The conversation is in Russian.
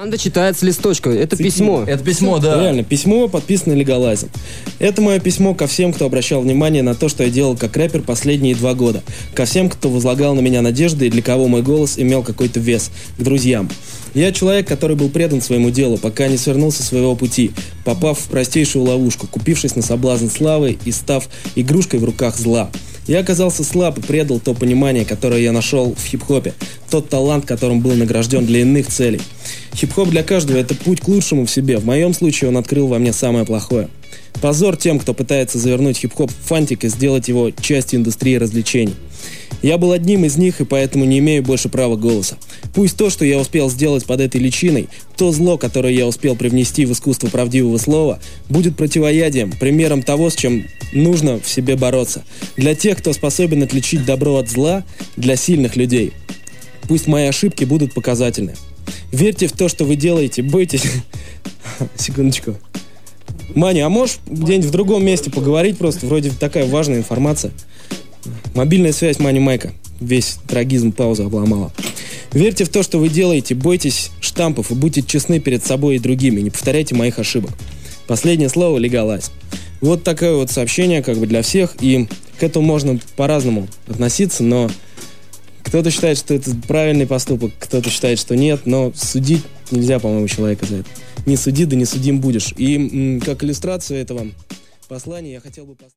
Команда читает с листочка. Это письмо. Это письмо, да. Реально, письмо подписано Лигалайзом. Это мое письмо ко всем, кто обращал внимание на то, что я делал как рэпер последние 2 года. Ко всем, кто возлагал на меня надежды и для кого мой голос имел какой-то вес. К друзьям. Я человек, который был предан своему делу, пока не свернулся с своего пути, попав в простейшую ловушку, купившись на соблазн славы и став игрушкой в руках зла. Я оказался слаб и предал то понимание, которое я нашел в хип-хопе, тот талант, которым был награжден для иных целей. Хип-хоп для каждого – это путь к лучшему в себе. В моем случае он открыл во мне самое плохое. Позор тем, кто пытается завернуть хип-хоп в фантик и сделать его частью индустрии развлечений. Я был одним из них и поэтому не имею больше права голоса. Пусть то, что я успел сделать под этой личиной, то зло, которое я успел привнести в искусство правдивого слова, будет противоядием, примером того, с чем нужно в себе бороться. Для тех, кто способен отличить добро от зла, для сильных людей. Пусть мои ошибки будут показательны. Верьте в то, что вы делаете, бойтесь... Секундочку. Маня, а можешь где-нибудь в другом месте поговорить просто? Вроде такая важная информация. Мобильная связь Мани Майка. Весь трагизм пауза обломала. Верьте в то, что вы делаете, бойтесь штампов и будьте честны перед собой и другими. Не повторяйте моих ошибок. Последнее слово — Лигалайз. Вот такое вот сообщение как бы для всех. И к этому можно по-разному относиться, но кто-то считает, что это правильный поступок, кто-то считает, что нет, но судить нельзя, по-моему, человека за это. Не суди, да не судим будешь. И как иллюстрацию этого послания я хотел бы...